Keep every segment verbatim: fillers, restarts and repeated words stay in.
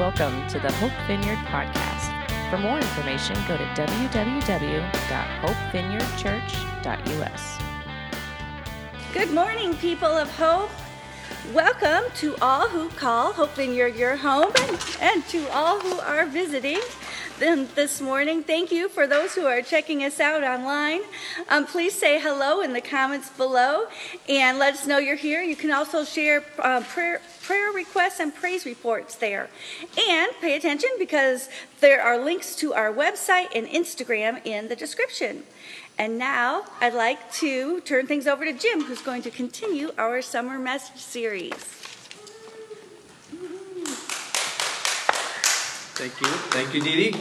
Welcome to the Hope Vineyard Podcast. For more information, go to w w w dot hope vineyard church dot u s. Good morning, people of hope. Welcome to all who call Hope Vineyard your home, and, and to all who are visiting them this morning. Thank you for those who are checking us out online. Um, please say hello in the comments below and let us know you're here. You can also share uh, prayer, prayer requests and praise reports there. And pay attention because there are links to our website and Instagram in the description. And now I'd like to turn things over to Jim, who's going to continue our summer message series. Thank you. Thank you, Dee Dee.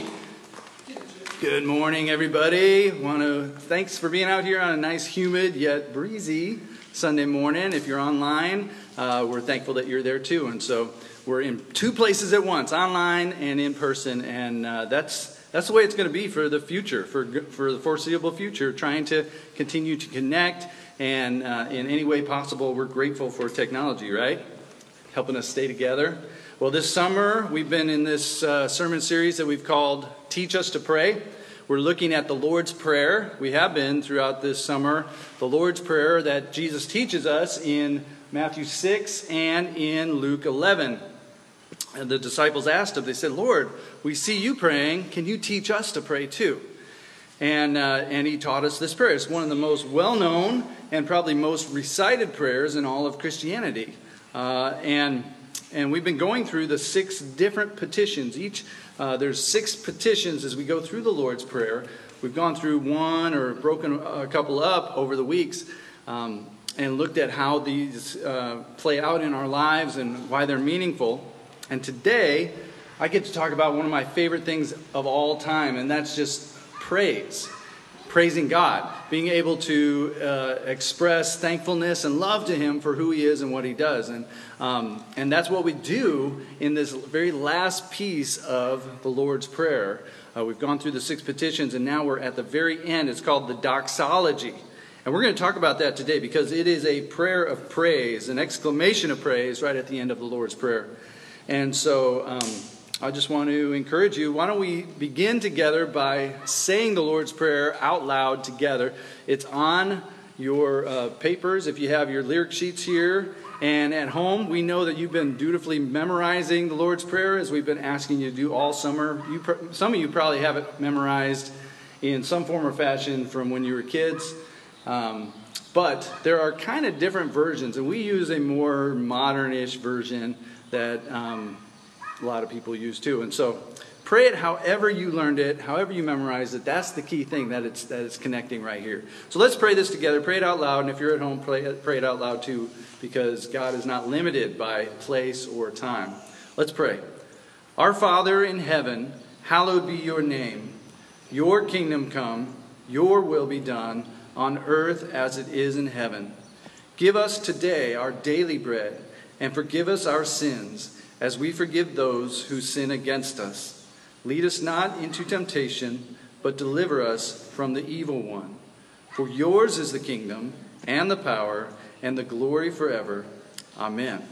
Good morning, everybody. Want to thanks for being out here on a nice, humid, yet breezy Sunday morning. If you're online, uh, we're thankful that you're there too. And so we're in two places at once, online and in person. And uh, that's that's the way it's going to be for the future, for for the foreseeable future, trying to continue to connect. And uh, in any way possible, we're grateful for technology, right? Helping us stay together. Well, this summer, we've been in this uh, sermon series that we've called Teach Us to Pray. We're looking at the Lord's Prayer. We have been throughout this summer, the Lord's Prayer that Jesus teaches us in Matthew six and in Luke eleven. And the disciples asked him, they said, Lord, we see you praying. Can you teach us to pray too? And, uh, and he taught us this prayer. It's one of the most well-known and probably most recited prayers in all of Christianity. Uh, and... And we've been going through the six different petitions. Each, uh, there's six petitions as we go through the Lord's Prayer. We've gone through one or broken a couple up over the weeks um, and looked at how these uh, play out in our lives and why they're meaningful. And today, I get to talk about one of my favorite things of all time, and that's just praise. Praising God, being able to uh, express thankfulness and love to Him for who He is and what He does. And um, and that's what we do in this very last piece of the Lord's Prayer. Uh, we've gone through the six petitions, and now we're at the very end. It's called the doxology. And we're going to talk about that today because it is a prayer of praise, an exclamation of praise right at the end of the Lord's Prayer. And so Um, I just want to encourage you, why don't we begin together by saying the Lord's Prayer out loud together. It's on your uh, papers if you have your lyric sheets here. And at home, we know that you've been dutifully memorizing the Lord's Prayer as we've been asking you to do all summer. You, some of you probably have it memorized in some form or fashion from when you were kids. Um, but there are kind of different versions, and we use a more modern-ish version that Um, a lot of people use too. And so pray it however you learned it, however you memorized it. That's the key thing that it's that it's connecting right here. So let's pray this together. Pray it out loud. And if you're at home, pray it, pray it out loud too, because God is not limited by place or time. Let's pray. Our Father in heaven, hallowed be your name. Your kingdom come, your will be done on earth as it is in heaven. Give us today our daily bread and forgive us our sins as we forgive those who sin against us. Lead us not into temptation, but deliver us from the evil one. For yours is the kingdom, and the power, and the glory forever. Amen.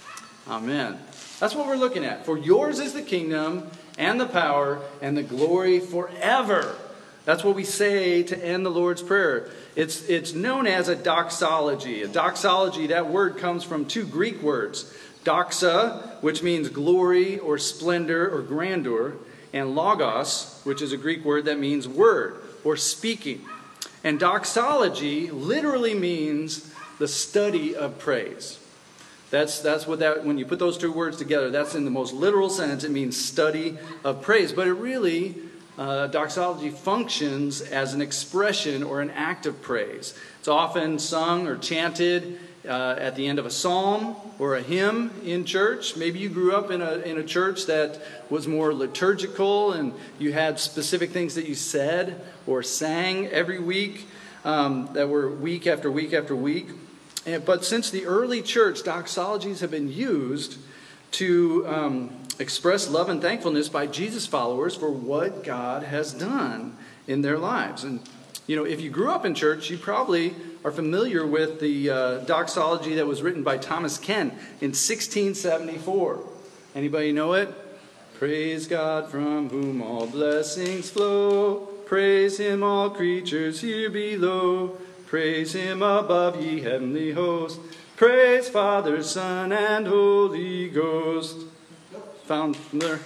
Amen. That's what we're looking at. For yours is the kingdom, and the power, and the glory forever. That's what we say to end the Lord's Prayer. It's, it's known as a doxology. A doxology, that word comes from two Greek words. Doxa, which means glory or splendor or grandeur, and logos, which is a Greek word that means word or speaking. And doxology literally means the study of praise. That's that's what that when you put those two words together, that's in the most literal sense. It means study of praise, but it really uh, doxology functions as an expression or an act of praise. It's often sung or chanted Uh, at the end of a psalm or a hymn in church. Maybe you grew up in a in a church that was more liturgical and you had specific things that you said or sang every week um, that were week after week after week. And, but since the early church, doxologies have been used to um, express love and thankfulness by Jesus followers for what God has done in their lives. And you know, if you grew up in church, you probably are familiar with the uh, doxology that was written by Thomas Ken in sixteen seventy-four. Anybody know it? Praise God from whom all blessings flow. Praise him, all creatures here below. Praise him above, ye heavenly hosts. Praise Father, Son, and Holy Ghost. Found from there.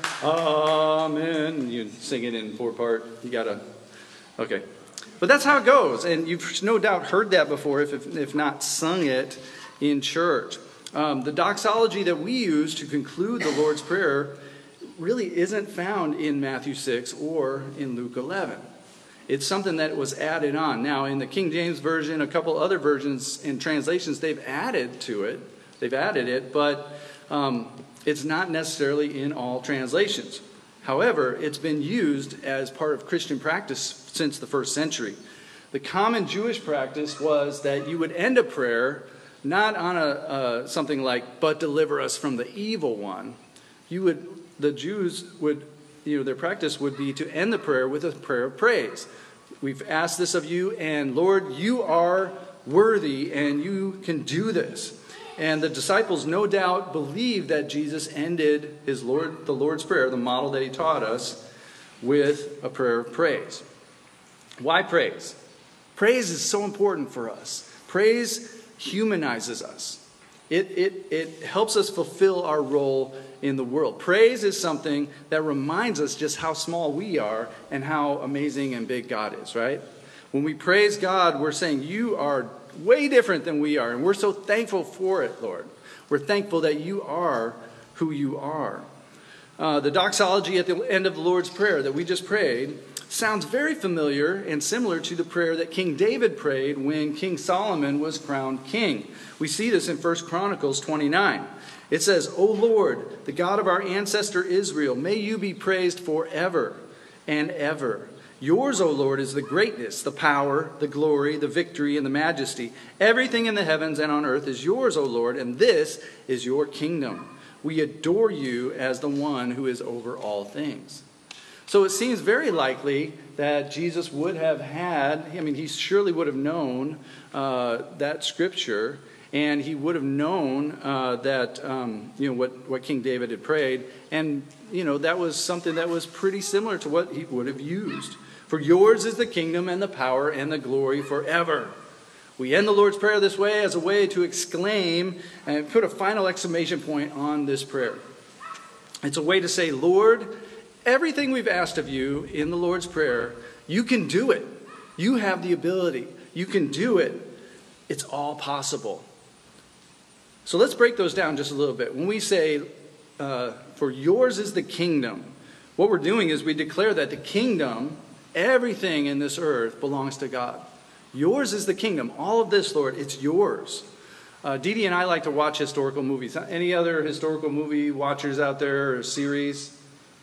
Amen. You sing it in four part. You gotta. Okay. But that's how it goes. And you've no doubt heard that before, if, if, if not sung it in church. Um, the doxology that we use to conclude the Lord's Prayer really isn't found in Matthew six or in Luke eleven. It's something that was added on. Now, in the King James Version, a couple other versions and translations, they've added to it. They've added it, but um, it's not necessarily in all translations. However, it's been used as part of Christian practice since the first century. The common Jewish practice was that you would end a prayer not on a uh, something like, but deliver us from the evil one. You would, the Jews would, you know, their practice would be to end the prayer with a prayer of praise. We've asked this of you, and Lord, you are worthy, and you can do this. And the disciples no doubt believed that Jesus ended his Lord, the Lord's Prayer, the model that he taught us, with a prayer of praise. Why praise? Praise is so important for us. Praise humanizes us. It, it, it helps us fulfill our role in the world. Praise is something that reminds us just how small we are and how amazing and big God is, right? When we praise God, we're saying you are way different than we are, and we're so thankful for it, Lord. We're thankful that you are who you are. Uh, the doxology at the end of the Lord's Prayer that we just prayed sounds very familiar and similar to the prayer that King David prayed when King Solomon was crowned king. We see this in First Chronicles twenty-nine. It says, O Lord, the God of our ancestor Israel, may you be praised forever and ever. Yours, O Lord, is the greatness, the power, the glory, the victory, and the majesty. Everything in the heavens and on earth is yours, O Lord, and this is your kingdom. We adore you as the one who is over all things. So it seems very likely that Jesus would have had, I mean, he surely would have known uh, that scripture, and he would have known uh, that, um, you know, what, what King David had prayed. And, you know, that was something that was pretty similar to what he would have used. For yours is the kingdom and the power and the glory forever. We end the Lord's Prayer this way as a way to exclaim and put a final exclamation point on this prayer. It's a way to say, Lord, everything we've asked of you in the Lord's Prayer, you can do it. You have the ability. You can do it. It's all possible. So let's break those down just a little bit. When we say, uh, for yours is the kingdom, what we're doing is we declare that the kingdom, everything in this earth belongs to God. Yours is the kingdom. All of this, Lord, it's yours. Uh, Dee Dee and I like to watch historical movies. Any other historical movie watchers out there or series?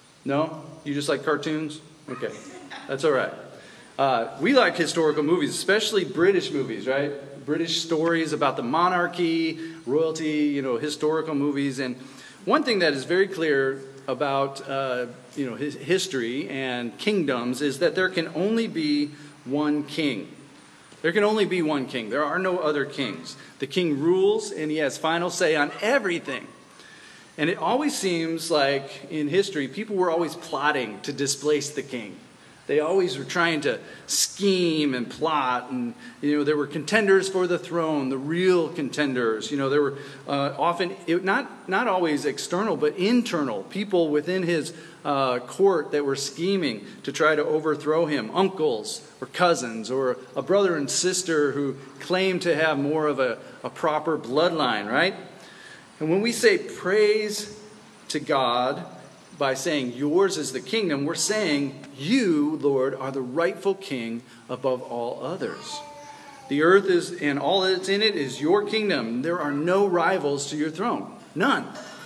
No? You just like cartoons? Okay. That's all right. Uh, we like historical movies, especially British movies, right? British stories about the monarchy, royalty, you know, historical movies. And one thing that is very clear about, uh, you know, his history and kingdoms is that there can only be one king. There can only be one king. There are no other kings. The king rules, and he has final say on everything. And it always seems like in history, people were always plotting to displace the king. They always were trying to scheme and plot. And, you know, there were contenders for the throne, the real contenders. You know, there were uh, often, it, not, not always external, but internal. People within his uh, court that were scheming to try to overthrow him. Uncles or cousins or a brother and sister who claimed to have more of a, a proper bloodline, right? And when we say praise to God by saying yours is the kingdom, we're saying you, Lord, are the rightful king above all others. The earth is, and all that's in it is your kingdom. There are no rivals to your throne. None.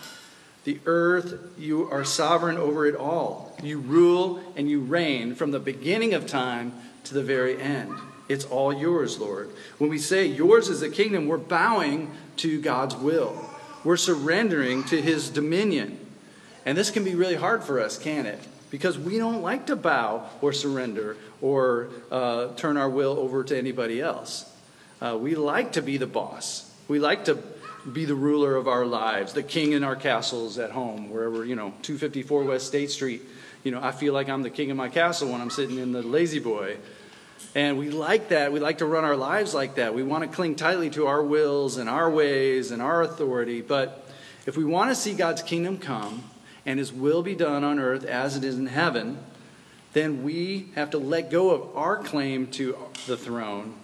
The earth, you are sovereign over it all. You rule and you reign from the beginning of time to the very end. It's all yours, Lord. When we say yours is the kingdom, we're bowing to God's will. We're surrendering to his dominion. And this can be really hard for us, can't it? Because we don't like to bow or surrender or uh, turn our will over to anybody else. Uh, we like to be the boss. We like to be the ruler of our lives, the king in our castles at home, wherever, you know, two fifty-four West State Street. You know, I feel like I'm the king of my castle when I'm sitting in the lazy boy. And we like that. We like to run our lives like that. We want to cling tightly to our wills and our ways and our authority. But if we want to see God's kingdom come and his will be done on earth as it is in heaven, then we have to let go of our claim to the throne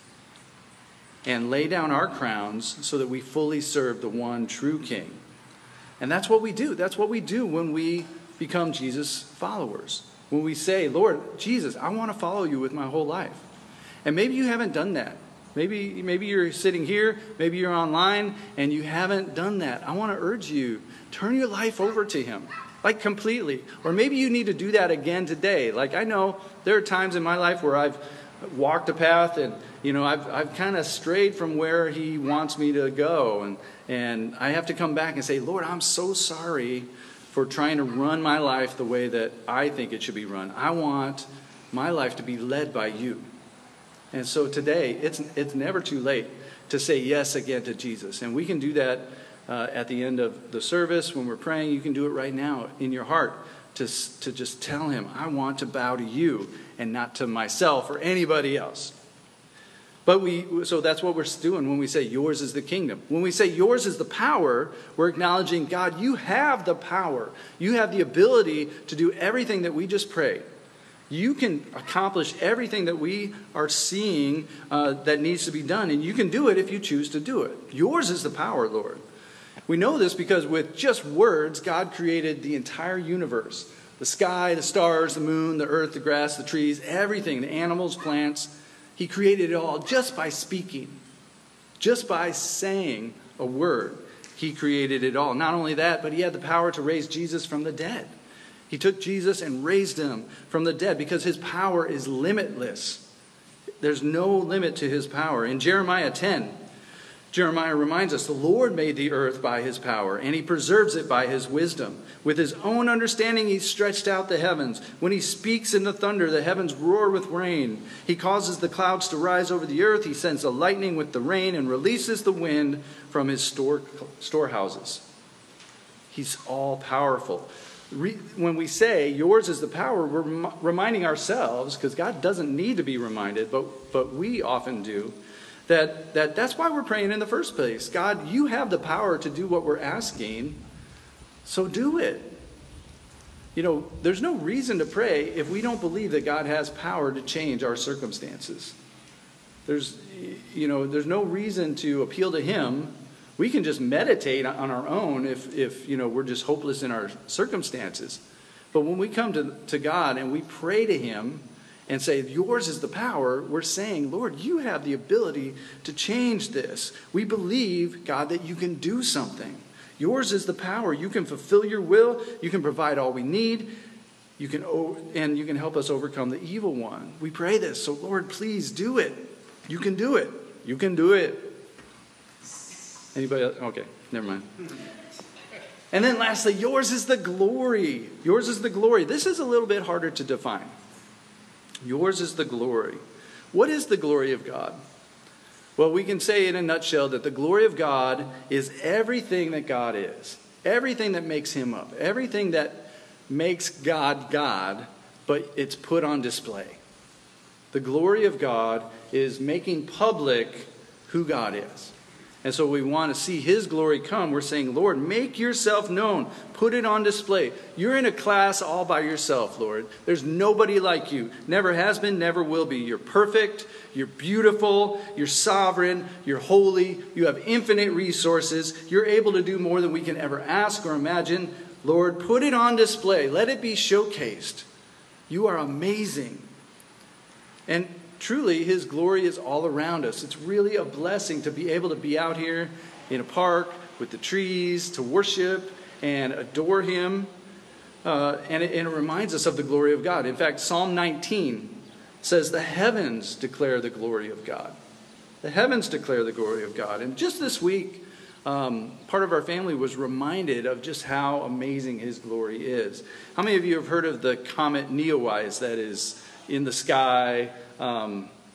and lay down our crowns so that we fully serve the one true king. And that's what we do. That's what we do when we become Jesus' followers. When we say, Lord Jesus, I want to follow you with my whole life. And maybe you haven't done that. Maybe, maybe you're sitting here, maybe you're online, and you haven't done that. I want to urge you, turn your life over to him, like completely. Or maybe you need to do that again today. Like I know there are times in my life where I've walked a path and, you know, I've, I've kind of strayed from where he wants me to go. And, and I have to come back and say, Lord, I'm so sorry for trying to run my life the way that I think it should be run. I want my life to be led by you. And so today, it's it's never too late to say yes again to Jesus. And we can do that uh, at the end of the service when we're praying. You can do it right now in your heart to, to just tell him, I want to bow to you and not to myself or anybody else. But we, so that's what we're doing when we say yours is the kingdom. When we say yours is the power, we're acknowledging, God, you have the power. You have the ability to do everything that we just prayed. You can accomplish everything that we are seeing uh, that needs to be done. And you can do it if you choose to do it. Yours is the power, Lord. We know this because with just words, God created the entire universe. The sky, the stars, the moon, the earth, the grass, the trees, everything, the animals, plants. He created it all just by speaking, just by saying a word. He created it all. Not only that, but he had the power to raise Jesus from the dead. He took Jesus and raised him from the dead because his power is limitless. There's no limit to his power. In Jeremiah ten, Jeremiah reminds us, the Lord made the earth by his power, and he preserves it by his wisdom. With his own understanding, he stretched out the heavens. When he speaks in the thunder, the heavens roar with rain. He causes the clouds to rise over the earth. He sends the lightning with the rain and releases the wind from his store, storehouses. He's all powerful. When we say yours is the power, we're reminding ourselves, because God doesn't need to be reminded, but, but we often do, That, that that's why we're praying in the first place. God, you have the power to do what we're asking, so do it. You know, there's no reason to pray if we don't believe that God has power to change our circumstances. There's, you know, there's no reason to appeal to him. We can just meditate on our own if, if you know, we're just hopeless in our circumstances. But when we come to, to God and we pray to him, and say, yours is the power, we're saying, Lord, you have the ability to change this. We believe, God, that you can do something. Yours is the power. You can fulfill your will. You can provide all we need. You can, and you can help us overcome the evil one. We pray this. So, Lord, please do it. You can do it. You can do it. Anybody else? Okay, never mind. And then lastly, yours is the glory. Yours is the glory. This is a little bit harder to define. Yours is the glory. What is the glory of God? Well, we can say in a nutshell that the glory of God is everything that God is. Everything that makes him up. Everything that makes God God, but it's put on display. The glory of God is making public who God is. And so we want to see his glory come. We're saying, Lord, make yourself known. Put it on display. You're in a class all by yourself, Lord. There's nobody like you. Never has been, never will be. You're perfect. You're beautiful. You're sovereign. You're holy. You have infinite resources. You're able to do more than we can ever ask or imagine. Lord, put it on display. Let it be showcased. You are amazing. And truly, his glory is all around us. It's really a blessing to be able to be out here in a park with the trees, to worship and adore him. Uh, and, it, and it reminds us of the glory of God. In fact, Psalm nineteen says, the heavens declare the glory of God. The heavens declare the glory of God. And just this week, um, part of our family was reminded of just how amazing his glory is. How many of you have heard of the comet Neowise that is in the sky? Um,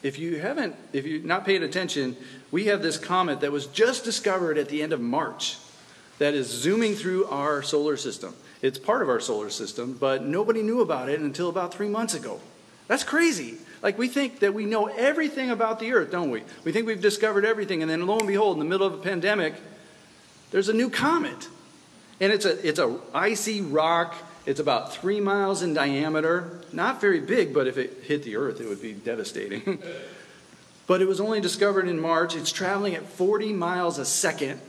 if you haven't, if you're not paying attention, we have this comet that was just discovered at the end of March that is zooming through our solar system. It's part of our solar system, but nobody knew about it until about three months ago. That's crazy. Like, we think that we know everything about the earth, don't we? We think we've discovered everything, and then lo and behold, in the middle of a pandemic, there's a new comet. And it's a it's a icy rock. It's about three miles in diameter. Not very big, but if it hit the earth, it would be devastating. But it was only discovered in March. It's traveling at forty miles a second.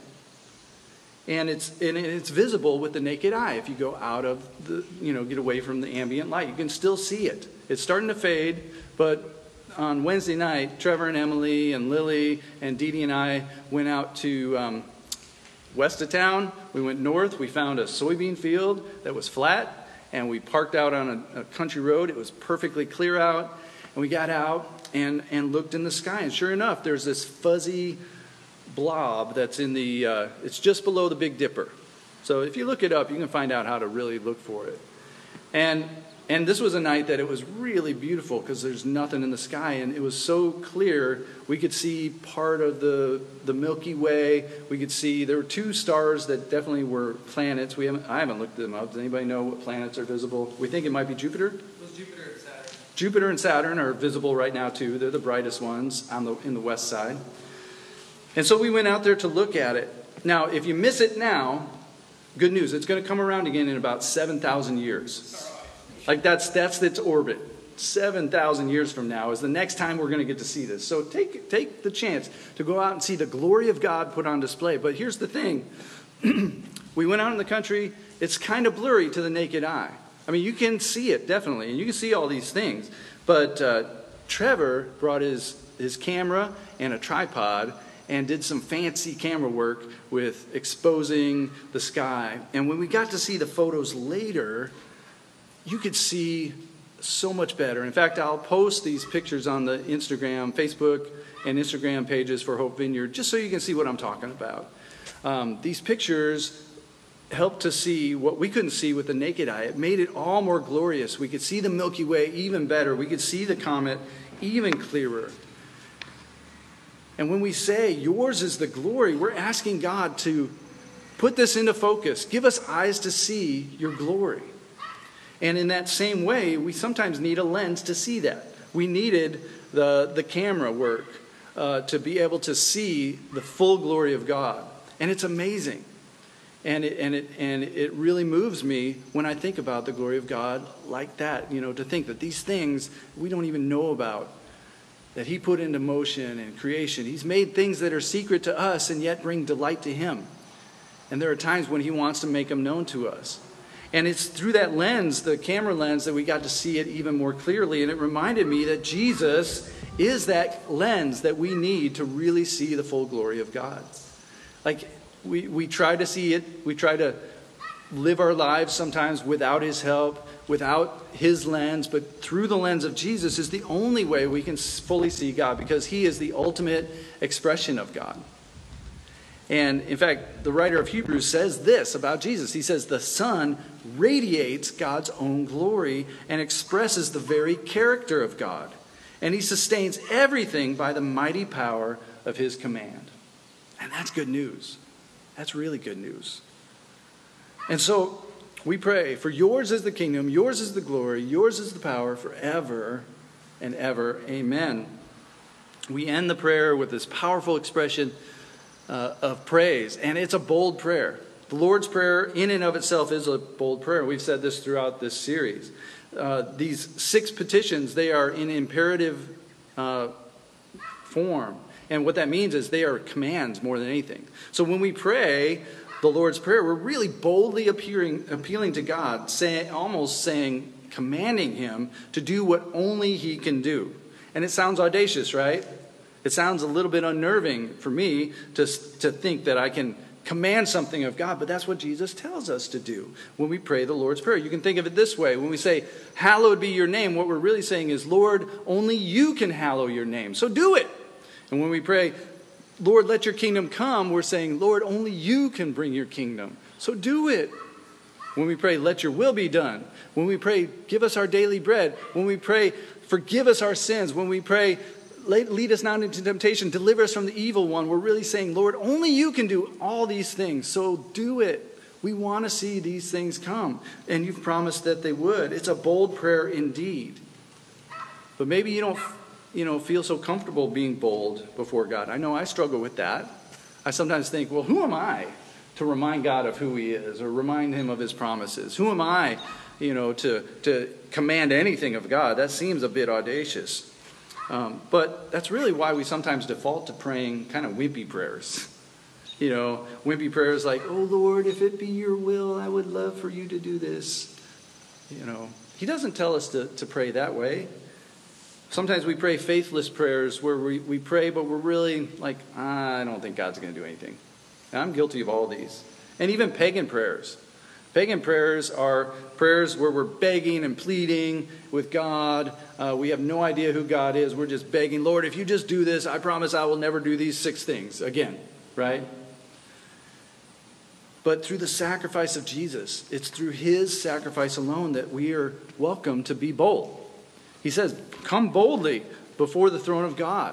And it's and it's visible with the naked eye. If you go out of the, you know, get away from the ambient light, you can still see it. It's starting to fade, but on Wednesday night, Trevor and Emily and Lily and Dee Dee and I went out to um, west of town. We went north. We found a soybean field that was flat, and we parked out on a, a country road. It was perfectly clear out, and we got out and, and looked in the sky, and sure enough, there's this fuzzy blob that's in the, uh, it's just below the Big Dipper. So if you look it up, you can find out how to really look for it. And and this was a night that it was really beautiful because there's nothing in the sky, and it was so clear we could see part of the the Milky Way. We could see there were two stars that definitely were planets. We haven't I haven't looked them up. Does anybody know what planets are visible? We think it might be Jupiter. It was Jupiter and Saturn. Jupiter and Saturn are visible right now too. They're the brightest ones on the in the west side. And so we went out there to look at it. Now, if you miss it now, good news. It's going to come around again in about seven thousand years. Like that's that's its orbit. seven thousand years from now is the next time we're going to get to see this. So take take the chance to go out and see the glory of God put on display. But here's the thing. We went out in the country. It's kind of blurry to the naked eye. I mean, you can see it, definitely. And you can see all these things. But uh, Trevor brought his, his camera and a tripod and did some fancy camera work with exposing the sky. And when we got to see the photos later, you could see so much better. In fact, I'll post these pictures on the Instagram, Facebook, and Instagram pages for Hope Vineyard, just so you can see what I'm talking about. Um, these pictures helped to see what we couldn't see with the naked eye. It made it all more glorious. We could see the Milky Way even better. We could see the comet even clearer. And when we say, yours is the glory, we're asking God to put this into focus. Give us eyes to see your glory. And in that same way, we sometimes need a lens to see that. We needed the, the camera work uh, to be able to see the full glory of God. And it's amazing. And it, and, it, and it really moves me when I think about the glory of God like that. You know, to think that these things we don't even know about, that he put into motion and creation. He's made things that are secret to us and yet bring delight to him. And there are times when he wants to make them known to us. And it's through that lens, the camera lens, that we got to see it even more clearly. And it reminded me that Jesus is that lens that we need to really see the full glory of God. Like, we, we try to see it. We try to live our lives sometimes without his help, without his lens. But through the lens of Jesus is the only way we can fully see God, because he is the ultimate expression of God. And in fact, the writer of Hebrews says this about Jesus. He says, the Son radiates God's own glory and expresses the very character of God. And he sustains everything by the mighty power of his command. And that's good news. That's really good news. And so we pray, for yours is the kingdom, yours is the glory, yours is the power forever and ever. Amen. We end the prayer with this powerful expression Uh, of praise, and it's a bold prayer. The Lord's Prayer in and of itself is a bold prayer. We've said this throughout this series. Uh, these six petitions, they are in imperative uh, form, and what that means is they are commands more than anything. So when we pray the Lord's Prayer, we're really boldly appearing, appealing to God, saying, almost saying, commanding him to do what only he can do. And it sounds audacious, right? It sounds a little bit unnerving for me to, to think that I can command something of God, but that's what Jesus tells us to do when we pray the Lord's Prayer. You can think of it this way. When we say, hallowed be your name, what we're really saying is, Lord, only you can hallow your name, so do it. And when we pray, Lord, let your kingdom come, we're saying, Lord, only you can bring your kingdom, so do it. When we pray, let your will be done. When we pray, give us our daily bread. When we pray, forgive us our sins. When we pray, lead us not into temptation, deliver us from the evil one. We're really saying, Lord, only you can do all these things, so do it. We want to see these things come, and you've promised that they would. It's a bold prayer indeed. But maybe you don't, you know, feel so comfortable being bold before God. I know I struggle with that. I sometimes think, well, who am I to remind God of who he is or remind him of his promises? Who am I, you know, to, to command anything of God? That seems a bit audacious. Um, but that's really why we sometimes default to praying kind of wimpy prayers. You know, wimpy prayers like, oh, Lord, if it be your will, I would love for you to do this. You know, he doesn't tell us to, to pray that way. Sometimes we pray faithless prayers where we, we pray, but we're really like, ah, I don't think God's going to do anything. And I'm guilty of all these. And even pagan prayers. Pagan prayers are prayers where we're begging and pleading with God. Uh, we have no idea who God is. We're just begging, Lord, if you just do this, I promise I will never do these six things again, right? But through the sacrifice of Jesus, it's through his sacrifice alone that we are welcome to be bold. He says, come boldly before the throne of God.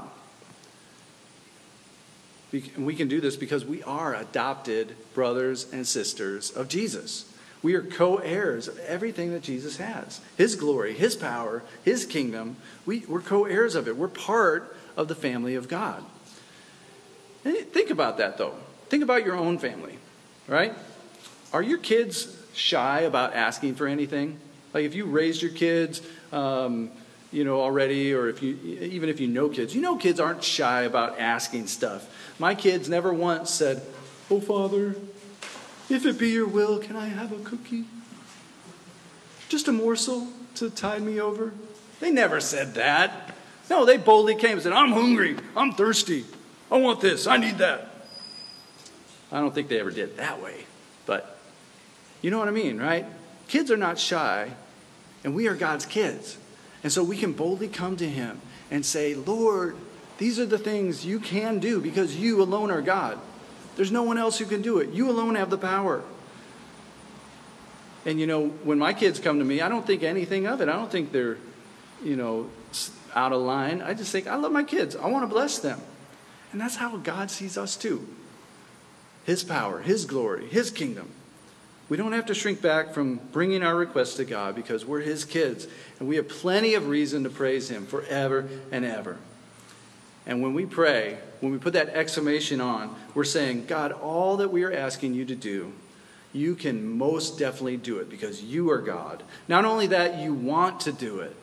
We can do this because we are adopted brothers and sisters of Jesus. We are co-heirs of everything that Jesus has. His glory, his power, his kingdom. We, we're co-heirs of it. We're part of the family of God. And think about that, though. Think about your own family, right? Are your kids shy about asking for anything? Like if you raised your kids, um, you know, already, or if you, even if you know kids, you know kids aren't shy about asking stuff. My kids never once said, oh, Father, if it be your will, can I have a cookie? Just a morsel to tide me over? They never said that. No, they boldly came and said, I'm hungry. I'm thirsty. I want this. I need that. I don't think they ever did it that way. But you know what I mean, right? Kids are not shy, and we are God's kids. And so we can boldly come to him and say, Lord, these are the things you can do because you alone are God. There's no one else who can do it. You alone have the power. And, you know, when my kids come to me, I don't think anything of it. I don't think they're, you know, out of line. I just think, I love my kids. I want to bless them. And that's how God sees us too. His power, his glory, his kingdom. We don't have to shrink back from bringing our requests to God because we're his kids. And we have plenty of reason to praise him forever and ever. And when we pray, when we put that exclamation on, we're saying, God, all that we are asking you to do, you can most definitely do it because you are God. Not only that, you want to do it.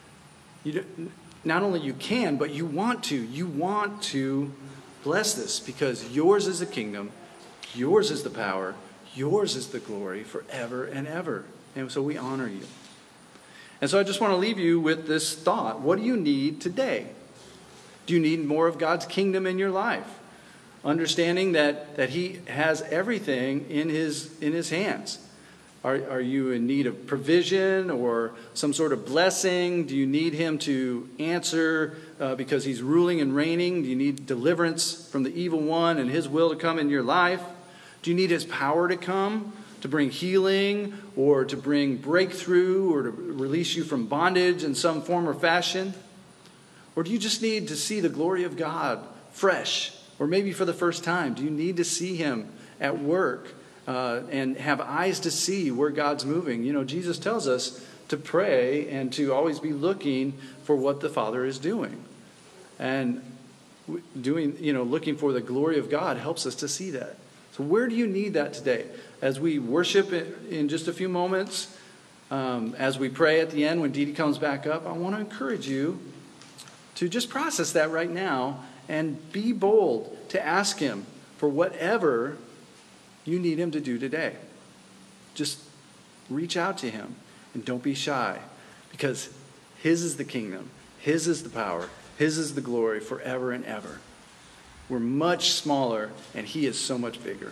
You not only you can, but you want to. You want to bless this because yours is the kingdom, yours is the power, yours is the glory forever and ever. And so we honor you. And so I just want to leave you with this thought. What do you need today? Do you need more of God's kingdom in your life? Understanding that, that he has everything in his, in his hands. Are, are you in need of provision or some sort of blessing? Do you need him to answer uh, because he's ruling and reigning? Do you need deliverance from the evil one and his will to come in your life? Do you need his power to come, to bring healing or to bring breakthrough or to release you from bondage in some form or fashion? Or do you just need to see the glory of God fresh? Or maybe for the first time, do you need to see him at work uh, and have eyes to see where God's moving? You know, Jesus tells us to pray and to always be looking for what the Father is doing. And doing, you know, looking for the glory of God helps us to see that. So where do you need that today? As we worship in just a few moments, um, as we pray at the end when Dee Dee comes back up, I want to encourage you to just process that right now and be bold to ask him for whatever you need him to do today. Just reach out to him and don't be shy because his is the kingdom, his is the power, his is the glory forever and ever. We're much smaller and he is so much bigger.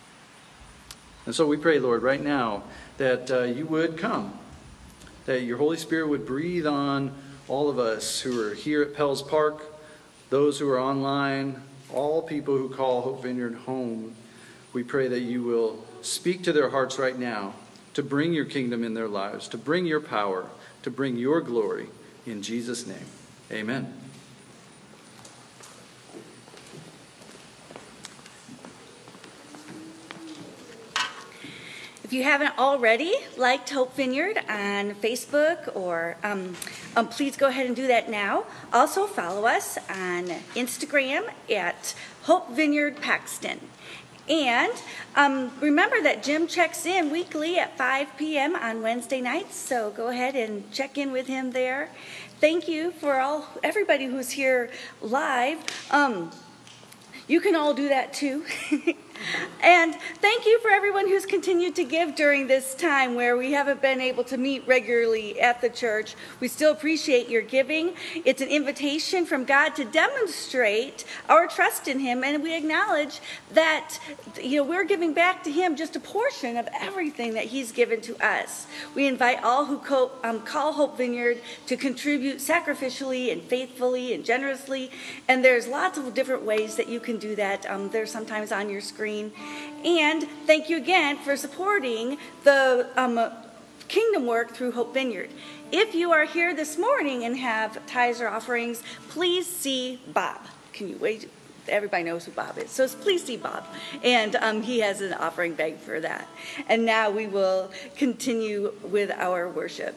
And so we pray, Lord, right now that uh, you would come, that your Holy Spirit would breathe on all of us who are here at Pell's Park, those who are online, all people who call Hope Vineyard home. We pray that you will speak to their hearts right now to bring your kingdom in their lives, to bring your power, to bring your glory. In Jesus' name, amen. If you haven't already liked Hope Vineyard on Facebook, or um, um, please go ahead and do that now. Also follow us on Instagram at Hope Vineyard Paxton. And um, remember that Jim checks in weekly at five p.m. on Wednesday nights, so go ahead and check in with him there. Thank you for all everybody who's here live. Um, you can all do that too. And thank you for everyone who's continued to give during this time where we haven't been able to meet regularly at the church. We still appreciate your giving. It's an invitation from God to demonstrate our trust in Him, and we acknowledge that, you know, we're giving back to Him just a portion of everything that He's given to us. We invite all who co- um, call Hope Vineyard to contribute sacrificially and faithfully and generously, and there's lots of different ways that you can do that. Um, they're sometimes on your screen. And thank you again for supporting the um, kingdom work through Hope Vineyard. If you are here this morning and have tithes or offerings, please see Bob. Can you wait? Everybody knows who Bob is. So please see Bob. And um, he has an offering bag for that. And now we will continue with our worship.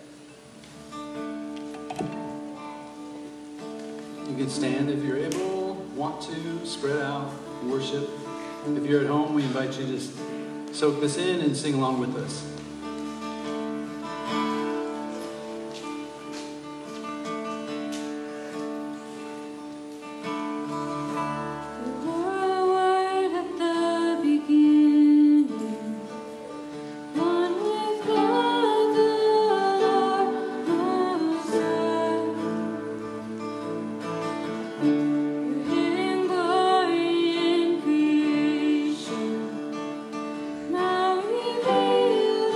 You can stand if you're able, want to, spread out, worship. If you're at home, we invite you to just soak this in and sing along with us. Now revealed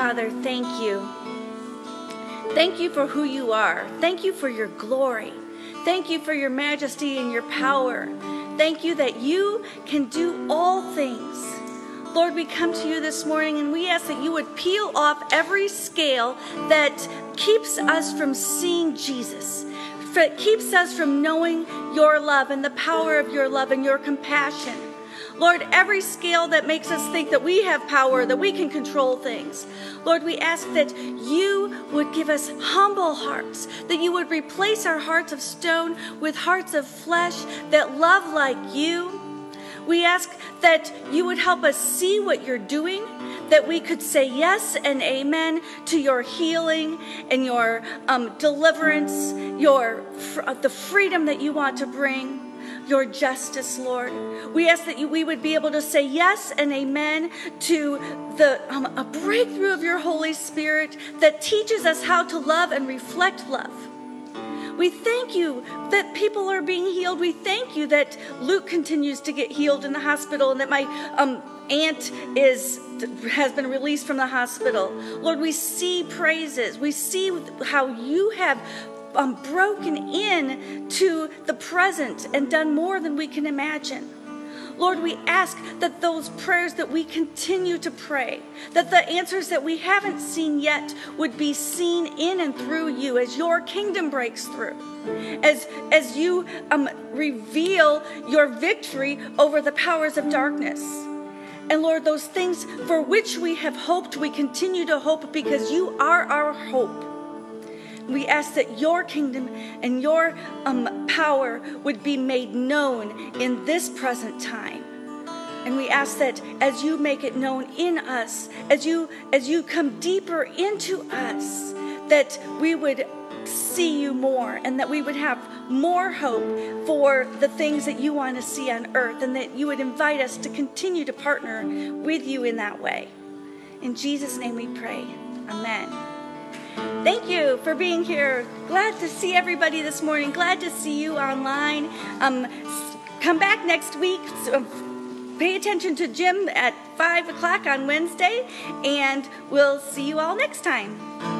Father, thank you. Thank you for who you are. Thank you for your glory. Thank you for your majesty and your power. Thank you that you can do all things. Lord, we come to you this morning and we ask that you would peel off every scale that keeps us from seeing Jesus, that keeps us from knowing your love and the power of your love and your compassion. Lord, every scale that makes us think that we have power, that we can control things. Lord, we ask that you would give us humble hearts, that you would replace our hearts of stone with hearts of flesh that love like you. We ask that you would help us see what you're doing, that we could say yes and amen to your healing and your um, deliverance, your the freedom that you want to bring. Your justice, Lord. We ask that you, we would be able to say yes and amen to the um, a breakthrough of your Holy Spirit that teaches us how to love and reflect love. We thank you that people are being healed. We thank you that Luke continues to get healed in the hospital and that my um, aunt is has been released from the hospital. Lord, we see praises. We see how you have Um, broken in to the present and done more than we can imagine. Lord, we ask that those prayers that we continue to pray, that the answers that we haven't seen yet would be seen in and through you as your kingdom breaks through, as, as you um, reveal your victory over the powers of darkness. And Lord, those things for which we have hoped, we continue to hope because you are our hope. We ask that your kingdom and your um, power would be made known in this present time. And we ask that as you make it known in us, as you as you come deeper into us, that we would see you more and that we would have more hope for the things that you want to see on earth, and that you would invite us to continue to partner with you in that way. In Jesus' name we pray. Amen. Thank you for being here. Glad to see everybody this morning. Glad to see you online. Um, come back next week. So pay attention to Jim at five o'clock on Wednesday, and we'll see you all next time.